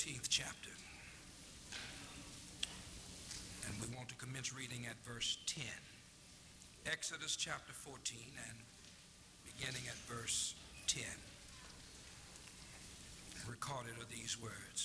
14th chapter. And we want to commence reading at verse 10. Exodus chapter 14 and beginning at verse 10. Recorded are these words.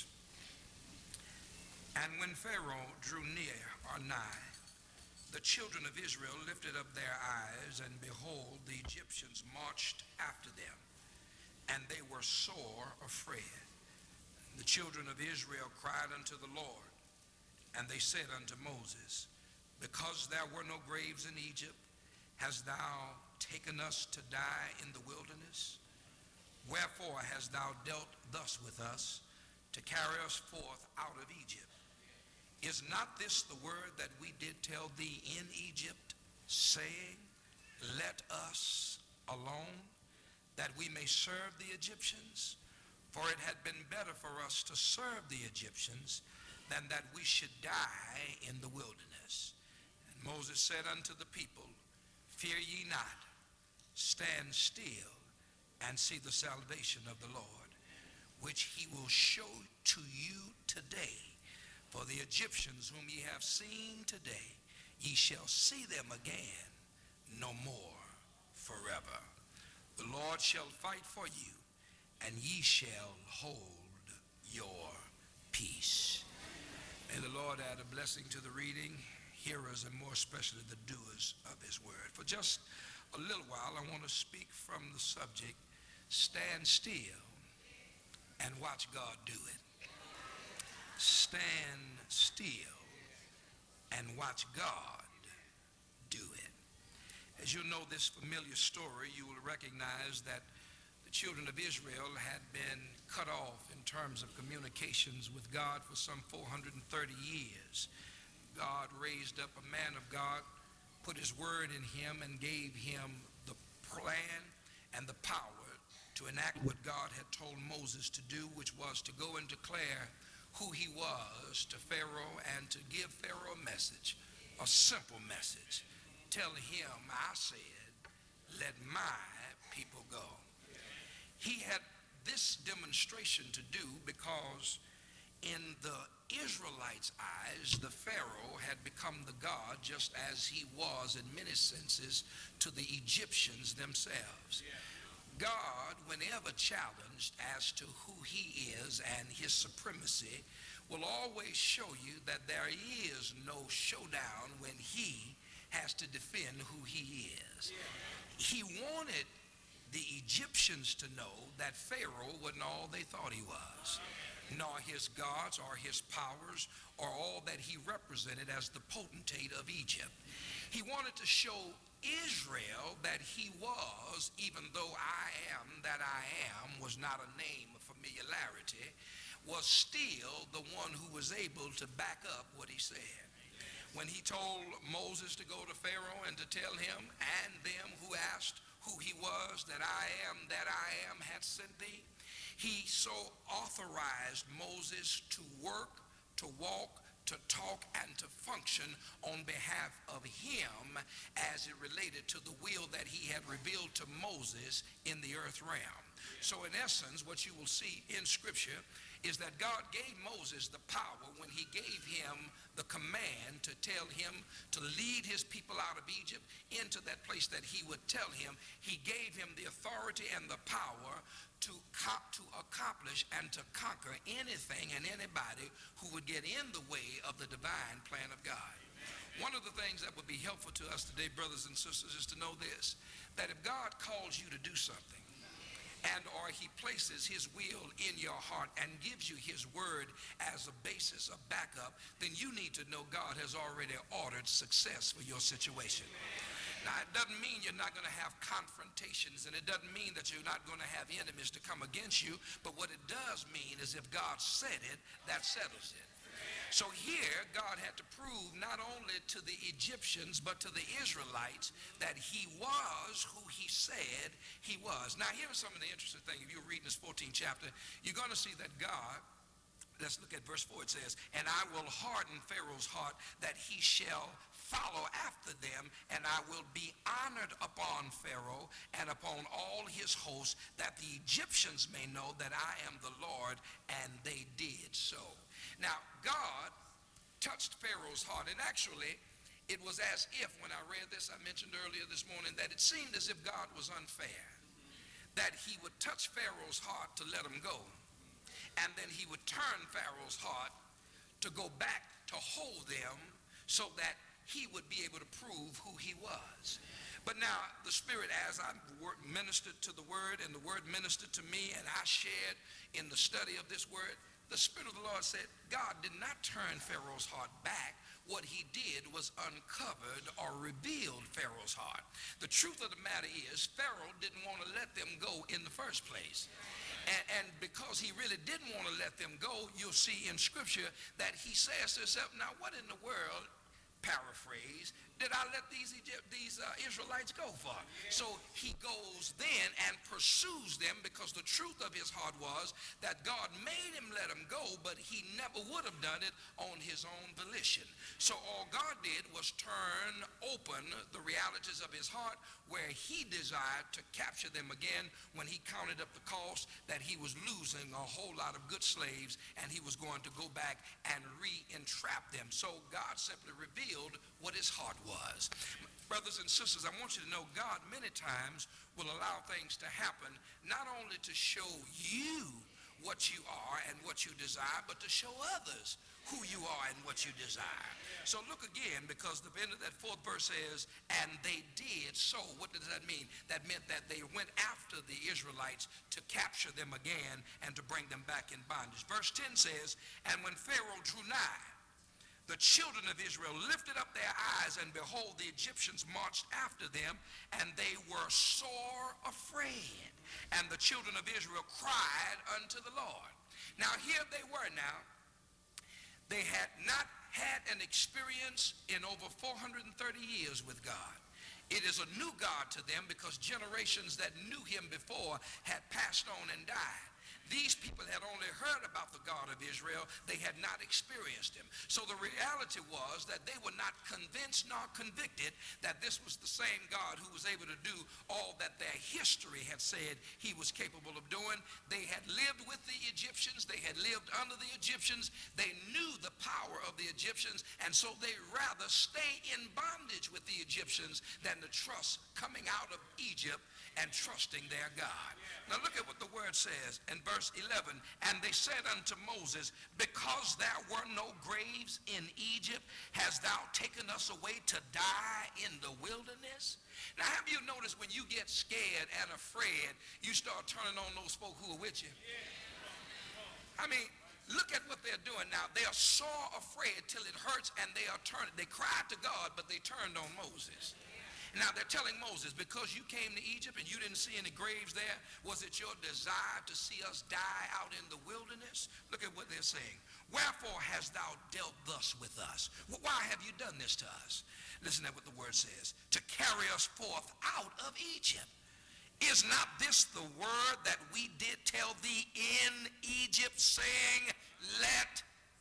And when Pharaoh drew near or nigh, the children of Israel lifted up their eyes, and behold, the Egyptians marched after them, and they were sore afraid. The children of Israel cried unto the Lord, and they said unto Moses, because there were no graves in Egypt, hast thou taken us to die in the wilderness? Wherefore hast thou dealt thus with us, to carry us forth out of Egypt? Is not this the word that we did tell thee in Egypt, saying, let us alone, that we may serve the Egyptians? For it had been better for us to serve the Egyptians than that we should die in the wilderness. And Moses said unto the people, fear ye not, stand still and see the salvation of the Lord, which he will show to you today. For the Egyptians whom ye have seen today, ye shall see them again no more forever. The Lord shall fight for you, and ye shall hold your peace. May the Lord add a blessing to the reading, hearers, and more especially the doers of his word. For just a little while, I want to speak from the subject, stand still and watch God do it. Stand still and watch God do it. As you know this familiar story, you will recognize that the children of Israel had been cut off in terms of communications with God for some 430 years. God raised up a man of God, put his word in him, and gave him the plan and the power to enact what God had told Moses to do, which was to go and declare who he was to Pharaoh and to give Pharaoh a message, a simple message. Tell him, I said, let my people go. He had this demonstration to do because in the Israelites' eyes, the Pharaoh had become the God, just as he was in many senses to the Egyptians themselves. God, whenever challenged as to who he is and his supremacy, will always show you that there is no showdown when he has to defend who he is. He wanted the Egyptians to know that Pharaoh wasn't all they thought he was, nor his gods or his powers or all that he represented as the potentate of Egypt. He wanted to show Israel that he was, even though I am that I am was not a name of familiarity, was still the one who was able to back up what he said. When he told Moses to go to Pharaoh and to tell him and them who asked who he was, that I am had sent thee, he so authorized Moses to work, to walk, to talk, and to function on behalf of him as it related to the will that he had revealed to Moses in the earth realm. So in essence, what you will see in Scripture is that God gave Moses the power when he gave him the command to tell him to lead his people out of Egypt into that place that he would tell him. He gave him the authority and the power to accomplish and to conquer anything and anybody who would get in the way of the divine plan of God. One of the things that would be helpful to us today, brothers and sisters, is to know this, that if God calls you to do something, and or he places his will in your heart and gives you his word as a basis of backup, then you need to know God has already ordered success for your situation. Now, it doesn't mean you're not going to have confrontations, and it doesn't mean that you're not going to have enemies to come against you, but what it does mean is if God said it, that settles it. So here, God had to prove not only to the Egyptians, but to the Israelites that he was who he said he was. Now, here's some of the interesting thing. If you're reading this 14th chapter, you're going to see that God, let's look at verse 4. It says, and I will harden Pharaoh's heart that he shall follow after them, and I will be honored upon Pharaoh and upon all his hosts, that the Egyptians may know that I am the Lord. And they did so. Now, God touched Pharaoh's heart, and actually, it was as if, when I read this, I mentioned earlier this morning, that it seemed as if God was unfair, that he would touch Pharaoh's heart to let him go, and then he would turn Pharaoh's heart to go back to hold them so that he would be able to prove who he was. But now the Spirit, as I ministered to the word and the word ministered to me, and I shared in the study of this word, the Spirit of the Lord said God did not turn Pharaoh's heart back. What he did was uncovered or revealed Pharaoh's heart. The truth of the matter is Pharaoh didn't want to let them go in the first place. And because he really didn't want to let them go, you'll see in Scripture that he says to himself, now what in the world, paraphrase, did I let these Israelites go for? So he goes then and pursues them, because the truth of his heart was that God made him let him go, but he never would have done it on his own volition. So all God did was turn open the realities of his heart, where he desired to capture them again when he counted up the cost, that he was losing a whole lot of good slaves, and he was going to go back and re-entrap them. So God simply revealed what his heart was. Brothers and sisters, I want you to know God many times will allow things to happen, not only to show you what you are and what you desire, but to show others who you are and what you desire. So look again, because the end of that fourth verse says, and they did so. What does that mean? That meant that they went after the Israelites to capture them again and to bring them back in bondage. Verse 10 says, and when Pharaoh drew nigh, the children of Israel lifted up their eyes, and behold, the Egyptians marched after them, and they were sore afraid. And the children of Israel cried unto the Lord. Now here they were now. They had not had an experience in over 430 years with God. It is a new God to them, because generations that knew him before had passed on and died. These people had only heard about the God of Israel. They had not experienced him. So the reality was that they were not convinced nor convicted that this was the same God who was able to do all that their history had said he was capable of doing. They had lived with the Egyptians. They had lived under the Egyptians. They knew the power of the Egyptians, and so they rather stay in bondage with the Egyptians than to trust coming out of Egypt and trusting their God. Now look at what the word says in verse 11. And they said unto Moses, because there were no graves in Egypt, hast thou taken us away to die in the wilderness? Now have you noticed when you get scared and afraid, you start turning on those folk who are with you? I mean, look at what they're doing now. They are so afraid till it hurts, and they are turning. They cried to God, but they turned on Moses. Now they're telling Moses, because you came to Egypt and you didn't see any graves there, was it your desire to see us die out in the wilderness? Look at what they're saying. Wherefore hast thou dealt thus with us? Why have you done this to us? Listen to what the word says. To carry us forth out of Egypt. Is not this the word that we did tell thee in Egypt, saying, let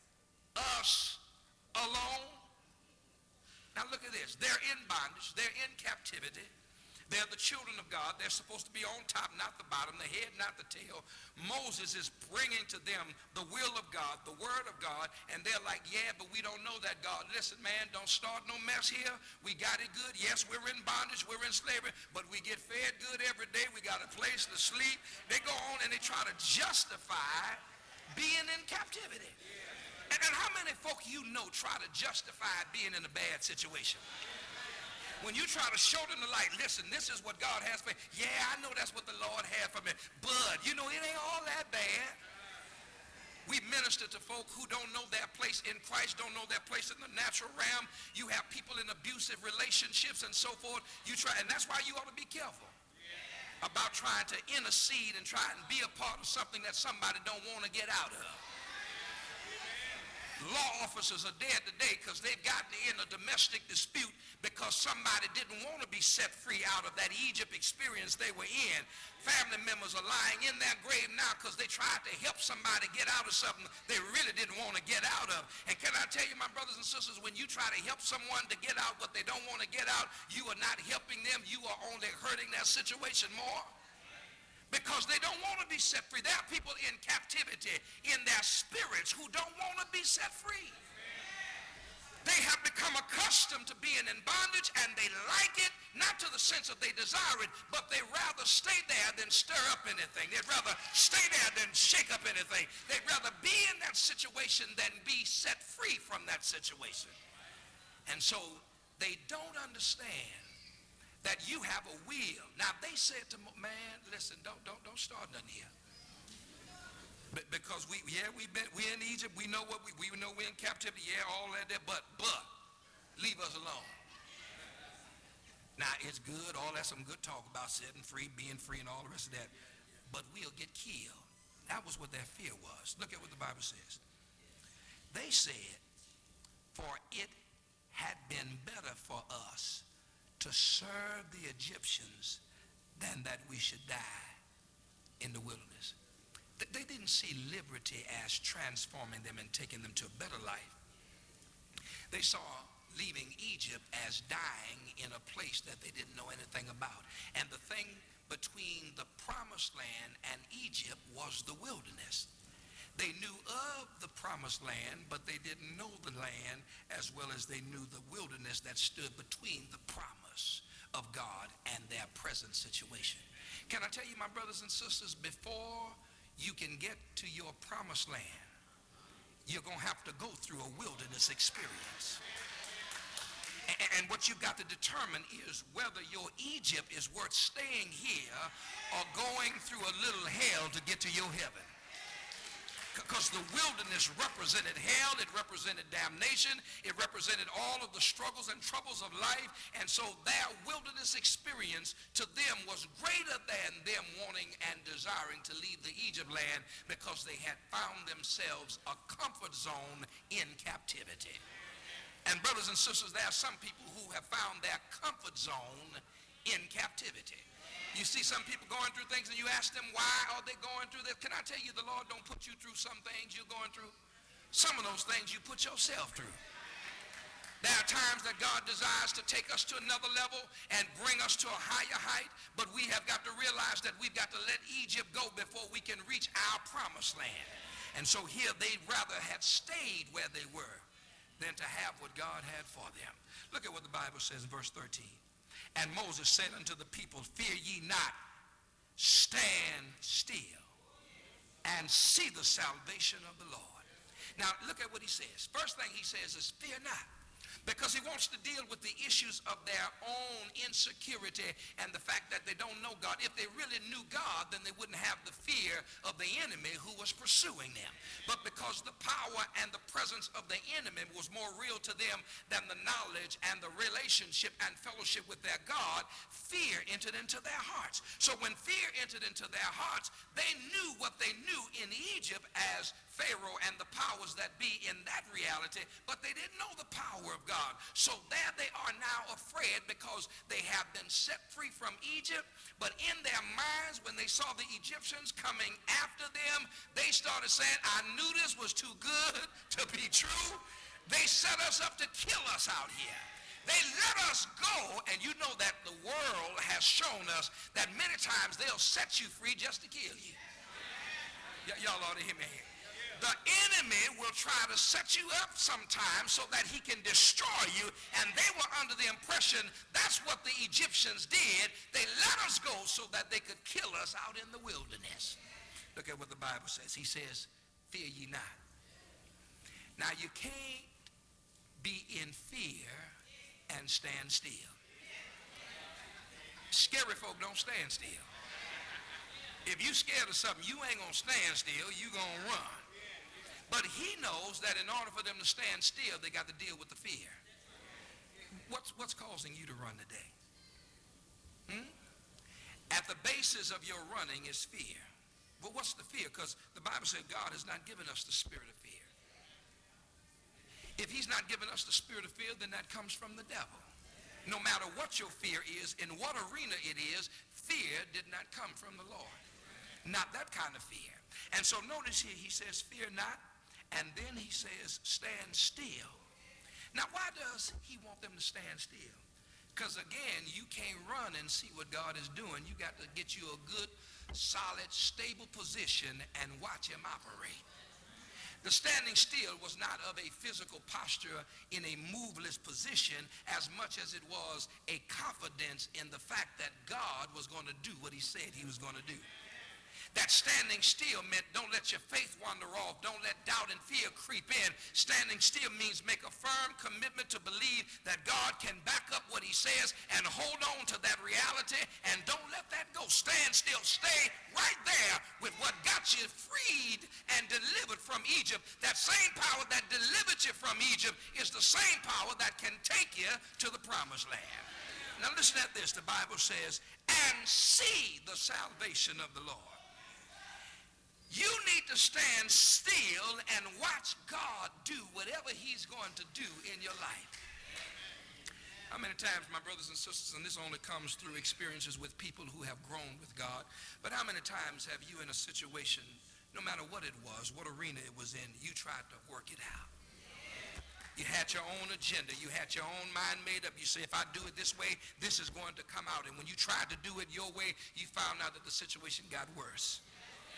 us alone? Now look at this. They're in bondage. They're in captivity. They're the children of God. They're supposed to be on top, not the bottom, the head, not the tail. Moses is bringing to them the will of God, the word of God, and they're like, yeah, but we don't know that God. Listen, man, don't start no mess here. We got it good. Yes, we're in bondage. We're in slavery, but we get fed good every day. We got a place to sleep. They go on and they try to justify being in captivity. And how many folk you know try to justify being in a bad situation? When you try to show them the light, listen, this is what God has for me. Yeah, I know that's what the Lord had for me. But, you know, it ain't all that bad. We minister to folk who don't know their place in Christ, don't know their place in the natural realm. You have people in abusive relationships and so forth. You try, and that's why you ought to be careful about trying to intercede and try and be a part of something that somebody don't want to get out of. Law officers are dead today because they've gotten in a domestic dispute because somebody didn't want to be set free out of that Egypt experience they were in. Family members are lying in their grave now because they tried to help somebody get out of something they really didn't want to get out of. And can I tell you, my brothers and sisters, when you try to help someone to get out what they don't want to get out, you are not helping them. You are only hurting their situation more. Because they don't want to be set free. There are people in captivity in their spirits who don't want to be set free. They have become accustomed to being in bondage, and they like it, not to the sense of they desire it, but they rather stay there than stir up anything. They'd rather stay there than shake up anything. They'd rather be in that situation than be set free from that situation. And so they don't understand that you have a will. Now they said to man, listen, don't start nothing here. Because we're in Egypt, we know what we know we're in captivity, yeah, all that there, but leave us alone. Now it's good, all that's some good talk about setting free, being free, and all the rest of that, but we'll get killed. That was what their fear was. Look at what the Bible says. They said, for it had been better for us to serve the Egyptians than that we should die in the wilderness. They didn't see liberty as transforming them and taking them to a better life. They saw leaving Egypt as dying in a place that they didn't know anything about. And the thing between the promised land and Egypt was the wilderness. They knew of the promised land, but they didn't know the land as well as they knew the wilderness that stood between the promise of God and their present situation. Can I tell you, my brothers and sisters, before you can get to your promised land, you're going to have to go through a wilderness experience. And what you've got to determine is whether your Egypt is worth staying here or going through a little hell to get to your heaven. Because the wilderness represented hell, it represented damnation, it represented all of the struggles and troubles of life, and so their wilderness experience to them was greater than them wanting and desiring to leave the Egypt land because they had found themselves a comfort zone in captivity. And brothers and sisters, there are some people who have found their comfort zone in captivity. You see some people going through things and you ask them, why are they going through this? Can I tell you, the Lord don't put you through some things you're going through. Some of those things you put yourself through. There are times that God desires to take us to another level and bring us to a higher height, but we have got to realize that we've got to let Egypt go before we can reach our promised land. And so here they'd rather have stayed where they were than to have what God had for them. Look at what the Bible says in verse 13. And Moses said unto the people, fear ye not, stand still, and see the salvation of the Lord. Now look at what he says. First thing he says is fear not. Because he wants to deal with the issues of their own insecurity and the fact that they don't know God. If they really knew God, then they wouldn't have the fear of the enemy who was pursuing them. But because the power and the presence of the enemy was more real to them than the knowledge and the relationship and fellowship with their God, fear entered into their hearts. So when fear entered into their hearts, they knew what they knew in Egypt as Pharaoh and the powers that be in that reality, but they didn't know the power of God. So there they are now afraid because they have been set free from Egypt, but in their minds when they saw the Egyptians coming after them, they started saying, I knew this was too good to be true. They set us up to kill us out here. They let us go, and you know that the world has shown us that many times they'll set you free just to kill you. Y'all ought to hear me here. The enemy will try to set you up sometimes so that he can destroy you, and they were under the impression that's what the Egyptians did. They let us go so that they could kill us out in the wilderness. Look at what the Bible says. He says, fear ye not. Now you can't be in fear and stand still. Scary folk don't stand still. If you scared of something, you ain't gonna stand still, you gonna run. But he knows that in order for them to stand still, they got to deal with the fear. What's causing you to run today? At the basis of your running is fear. Well, what's the fear? Because the Bible said God has not given us the spirit of fear. If he's not given us the spirit of fear, then that comes from the devil. No matter what your fear is, in what arena it is, fear did not come from the Lord. Not that kind of fear. And so notice here, he says, fear not. And then he says, stand still. Now, why does he want them to stand still? Because again, you can't run and see what God is doing. You got to get you a good, solid, stable position and watch him operate. The standing still was not of a physical posture in a moveless position as much as it was a confidence in the fact that God was going to do what he said he was going to do. That standing still meant don't let your faith wander off. Don't let doubt and fear creep in. Standing still means make a firm commitment to believe that God can back up what he says and hold on to that reality and don't let that go. Stand still. Stay right there with what got you freed and delivered from Egypt. That same power that delivered you from Egypt is the same power that can take you to the promised land. Now listen at this. The Bible says, and see the salvation of the Lord. You need to stand still and watch God do whatever he's going to do in your life. How many times, my brothers and sisters, and this only comes through experiences with people who have grown with God, but how many times have you in a situation, no matter what it was, what arena it was in, you tried to work it out? You had your own agenda. You had your own mind made up. You say, if I do it this way, this is going to come out. And when you tried to do it your way, you found out that the situation got worse.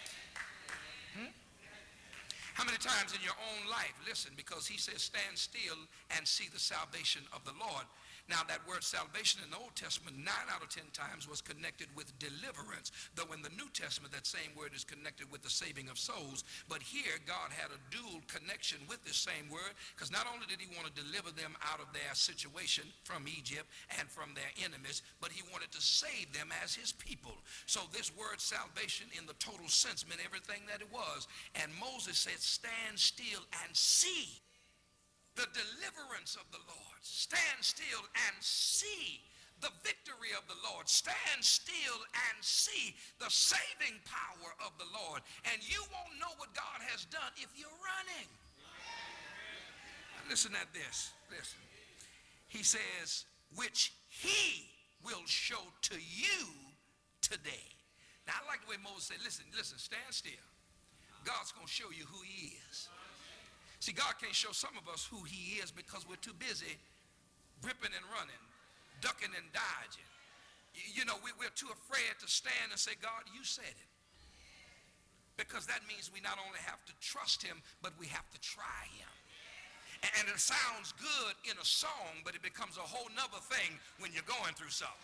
How many times in your own life, listen, because he says stand still and see the salvation of the Lord. Now that word salvation in the Old Testament 9 out of 10 times was connected with deliverance, though in the New Testament that same word is connected with the saving of souls. But here God had a dual connection with this same word, because not only did he want to deliver them out of their situation from Egypt and from their enemies, but he wanted to save them as his people. So this word salvation in the total sense meant everything that it was. And Moses said, stand still and see the deliverance of the Lord. Stand still and see the victory of the Lord. Stand still and see the saving power of the Lord. And you won't know what God has done if you're running. Now listen at this. Listen. He says, which he will show to you today. Now I like the way Moses said, listen, stand still. God's going to show you who he is. See, God can't show some of us who he is because we're too busy ripping and running, ducking and dodging. You know, we're too afraid to stand and say, God, you said it. Because that means we not only have to trust him, but we have to try him. And it sounds good in a song, but it becomes a whole nother thing when you're going through something.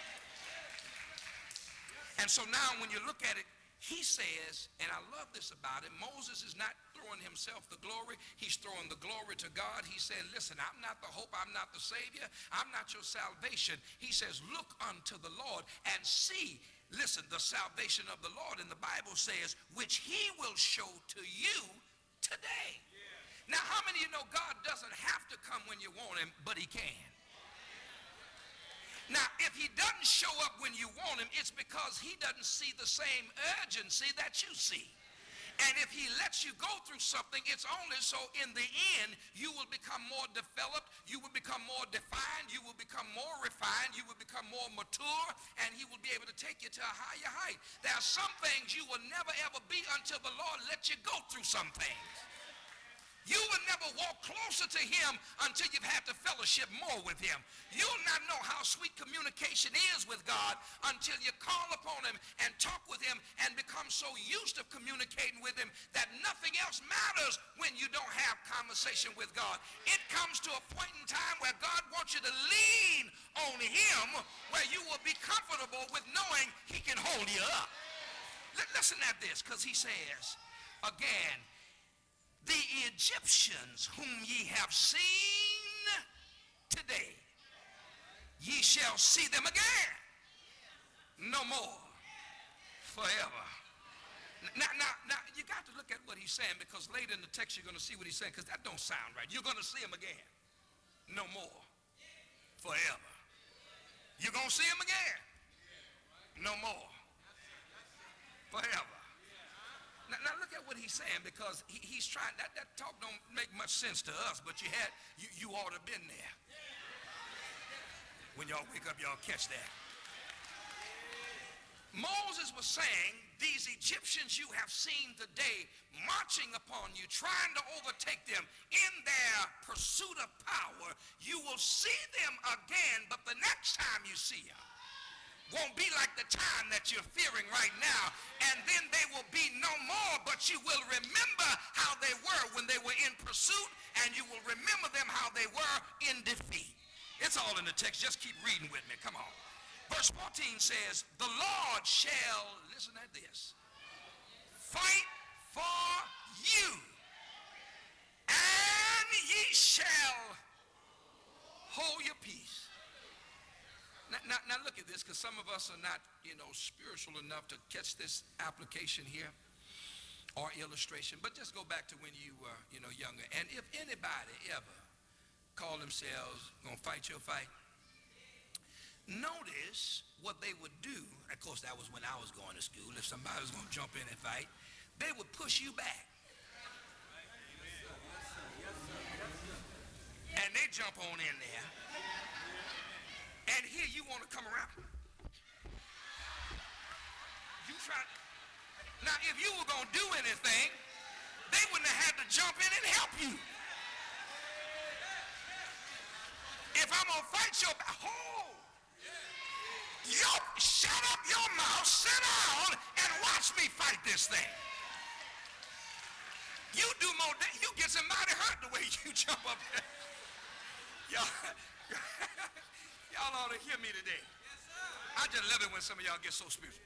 And so now when you look at it, he says, and I love this about him, Moses is not throwing himself the glory. He's throwing the glory to God. He's saying, listen, I'm not the hope. I'm not the Savior. I'm not your salvation. He says, look unto the Lord and see, listen, the salvation of the Lord. And the Bible says, which he will show to you today. Yeah. Now, how many of you know God doesn't have to come when you want him, but he can? Now, if he doesn't show up when you want him, it's because he doesn't see the same urgency that you see. And if he lets you go through something, it's only so in the end you will become more developed, you will become more defined, you will become more refined, you will become more mature, and he will be able to take you to a higher height. There are some things you will never ever be until the Lord lets you go through some things. You will never walk closer to him until you've had to fellowship more with him. You'll not know how sweet communication is with God until you call upon him and talk with him and become so used to communicating with him that nothing else matters when you don't have conversation with God. It comes to a point in time where God wants you to lean on him, where you will be comfortable with knowing he can hold you up. Listen at this, because he says, again, the Egyptians whom ye have seen today, ye shall see them again no more forever. Now, you got to look at what he's saying, because later in the text you're going to see what he's saying, because that don't sound right. You're going to see him again no more forever. You're going to see him again no more forever. Now look at what he's saying, because he's trying, that talk don't make much sense to us, but you ought to have been there. When y'all wake up, y'all catch that. Moses was saying, these Egyptians you have seen today marching upon you, trying to overtake them in their pursuit of power, you will see them again, but the next time you see them won't be like the time that you're fearing right now, and then they will be no more, but you will remember how they were when they were in pursuit, and you will remember them how they were in defeat. It's all in the text. Just keep reading with me. Come on. Verse 14 says, the Lord shall, listen at this, fight for you, and ye shall hold your peace. Now look at this, because some of us are not, spiritual enough to catch this application here or illustration. But just go back to when you were, younger. And if anybody ever called themselves going to fight your fight, notice what they would do. Of course, that was when I was going to school. If somebody was going to jump in and fight, they would push you back. And they jump on in there. And here you want to come around. You try. Now, if you were going to do anything, they wouldn't have had to jump in and help you. If I'm going to fight your battle, shut up your mouth, sit down, and watch me fight this thing. You do more, you get somebody hurt the way you jump up there. Y'all ought to hear me today. I just love it when some of y'all get so spiritual.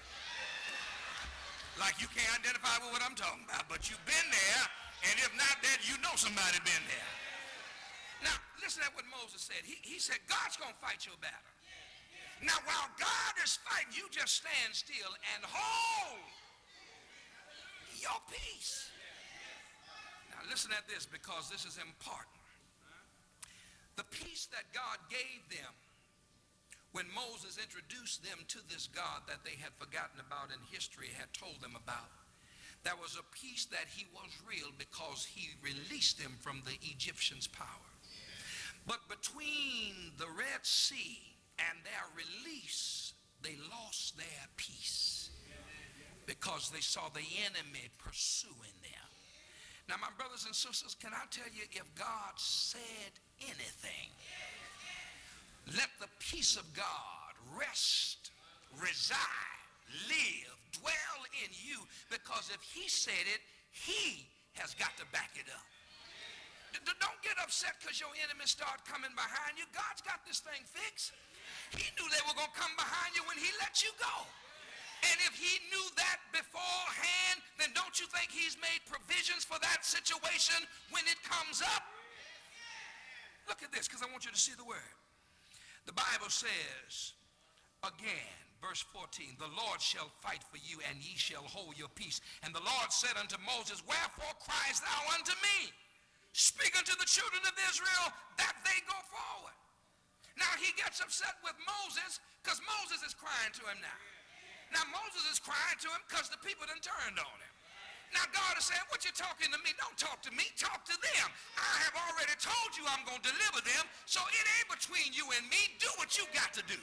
Like you can't identify with what I'm talking about, but you've been there, and if not that, you know somebody been there. Now, listen at what Moses said. He said, God's going to fight your battle. Now, while God is fighting, you just stand still and hold your peace. Now, listen at this, because this is important. The peace that God gave them when Moses introduced them to this God that they had forgotten about and history had told them about, there was a peace that he was real because he released them from the Egyptians' power. But between the Red Sea and their release, they lost their peace because they saw the enemy pursuing them. Now, my brothers and sisters, can I tell you, if God said anything, let the peace of God rest, reside, live, dwell in you, because if he said it, he has got to back it up. Don't get upset because your enemies start coming behind you. God's got this thing fixed. He knew they were going to come behind you when he let you go. And if he knew that beforehand, then don't you think he's made provisions for that situation when it comes up? Look at this, because I want you to see the word. The Bible says, again, verse 14, the Lord shall fight for you, and ye shall hold your peace. And the Lord said unto Moses, wherefore criest thou unto me? Speak unto the children of Israel that they go forward. Now he gets upset with Moses because Moses is crying to him now. Now Moses is crying to him because the people done turned on him. Now God is saying, what you talking to me? Don't talk to me, talk to them. I have already told you I'm going to deliver them, so it ain't between you and me. Do what you got to do.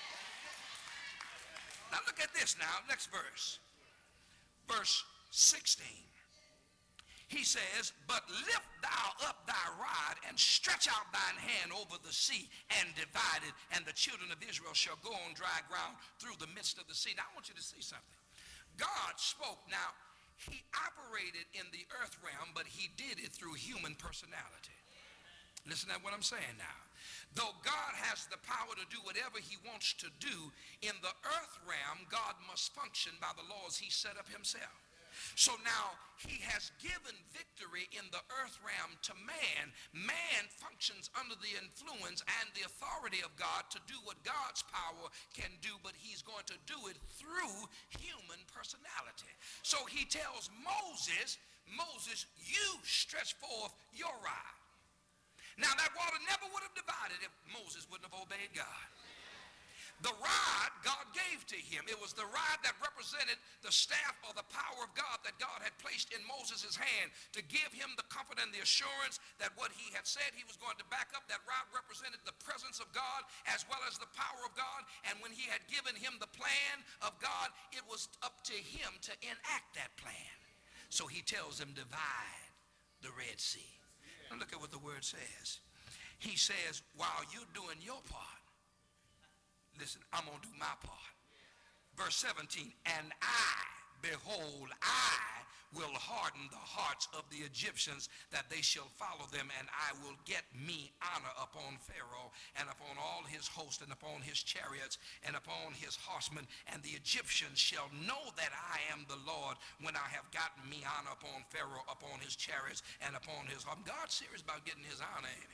Now look at this now, next verse. Verse 16. He says, but lift thou up thy rod and stretch out thine hand over the sea and divide it, and the children of Israel shall go on dry ground through the midst of the sea. Now I want you to see something. God spoke. Now he operated in the earth realm, but he did it through human personality. Listen to what I'm saying now. Though God has the power to do whatever he wants to do, in the earth realm, God must function by the laws he set up himself. So now he has given victory in the earth realm to man. Man functions under the influence and the authority of God to do what God's power can do, but he's going to do it through human personality. So he tells Moses, you stretch forth your rod. Now that water never would have divided if Moses wouldn't have obeyed God. The rod God gave to him. It was the rod that represented the staff or the power of God that God had placed in Moses' hand to give him the comfort and the assurance that what he had said he was going to back up. That rod represented the presence of God as well as the power of God. And when he had given him the plan of God, it was up to him to enact that plan. So he tells them, divide the Red Sea. Now look at what the word says. He says, while you're doing your part, listen, I'm going to do my part. Verse 17, and behold, I will harden the hearts of the Egyptians that they shall follow them, and I will get me honor upon Pharaoh and upon all his host and upon his chariots and upon his horsemen, and the Egyptians shall know that I am the Lord when I have gotten me honor upon Pharaoh, upon his chariots, and upon his horsemen. God's serious about getting his honor, ain't he?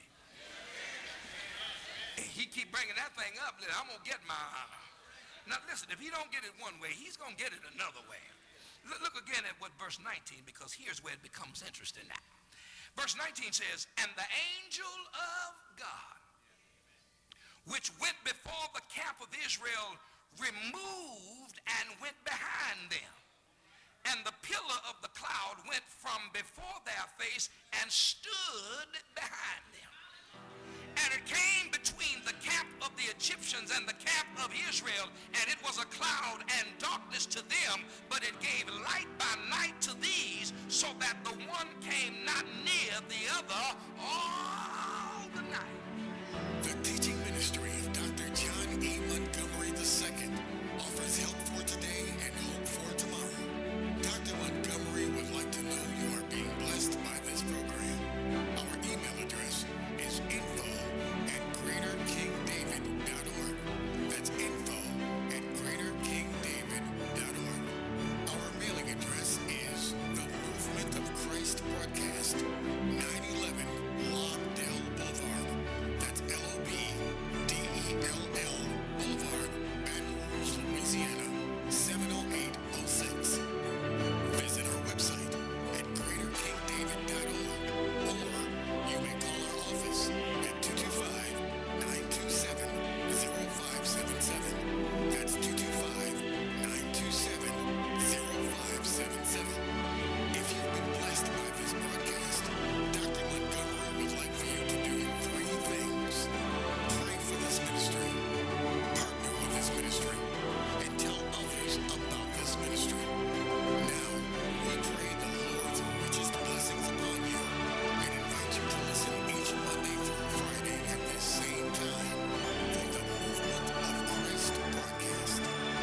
He keep bringing that thing up. I'm going to get my honor. Now listen, if he don't get it one way, he's going to get it another way. Look again at what verse 19, because here's where it becomes interesting now. Verse 19 says, and the angel of God, which went before the camp of Israel, removed and went behind them. And the pillar of the cloud went from before their face and stood behind them. And it came between the camp of the Egyptians and the camp of Israel, and it was a cloud and darkness to them, but it gave light by night to these, so that the one came not near the other all the night. The teaching ministry of Dr. John E. Montgomery II offers help for today and hope for tomorrow. Dr. Montgomery would like to know you are being blessed by this program. Our email address is info@greaterkingdavid.org. That's info@greaterkingdavid.org. Our mailing address is The Movement of Christ Broadcast, 911 Lobdell Boulevard. That's LOBDELL Boulevard, Baton Rouge, Louisiana, 70806. Visit our website at greaterkingdavid.org, or you may call our office at 225-927-0577. That's 225-927-0577. If you've been blessed by this broadcast, Dr. Montgomery would like for you to do 3 things. Pray for this ministry, partner with this ministry, and tell others about this ministry. Now, we pray the Lord's richest blessings upon you and invite you to listen each Monday through Friday at this same time for the Movement of Christ broadcast.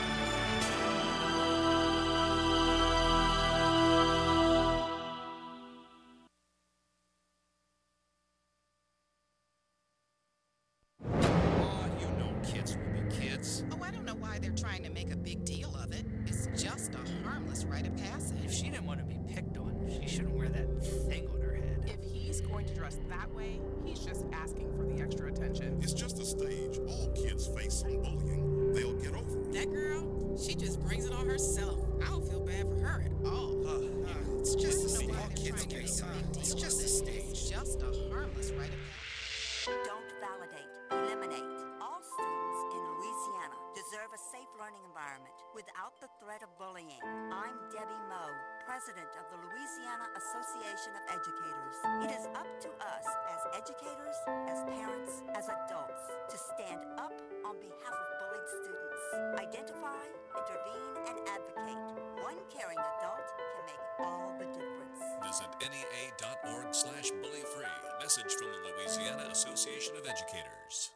Oh, you know kids will be kids. Oh, I don't know why they're trying to make a big deal of it. It's just a harmless rite of passage. If she didn't want to be picked on, she shouldn't wear that thing on her head. If he's going to dress that way, he's just asking for the extra attention. It's just a stage. All kids face some bullying. They'll get over it. That girl, she just brings it on herself. I don't feel bad for her at all. It's just a I don't know stage. why All they're kids trying to get make a some. big deal It's of just a it. stage. It's just a harmless rite of passage. Don't validate, eliminate. All students in Louisiana deserve a safe learning environment without the threat of bullying. I'm Debbie Moe, president of the Louisiana Association of Educators. It is up to us as educators, as parents, as adults to stand up on behalf of bullied students. Identify, intervene, and advocate. One caring adult can make all the difference. Visit NEA.org/bullyfree. A message from the Louisiana Association of Educators.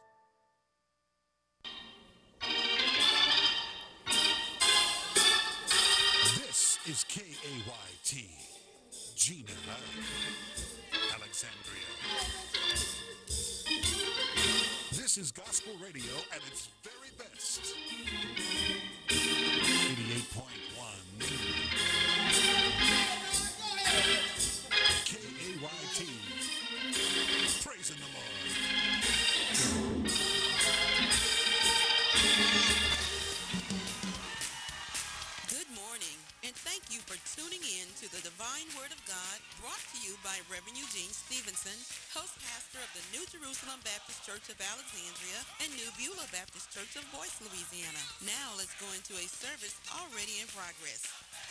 This is KAYT, Gina, Alexandria. This is gospel radio at its very best. 88.1 KAYT. Praising the Lord. Good morning, and thank you for tuning in to the Divine Word of God, brought to you by Reverend Eugene Stevenson, host pastor of the New Jerusalem Baptist Church of Alexandria and New Beulah Baptist Church of Boyce, Louisiana. Now let's go into a service already in progress.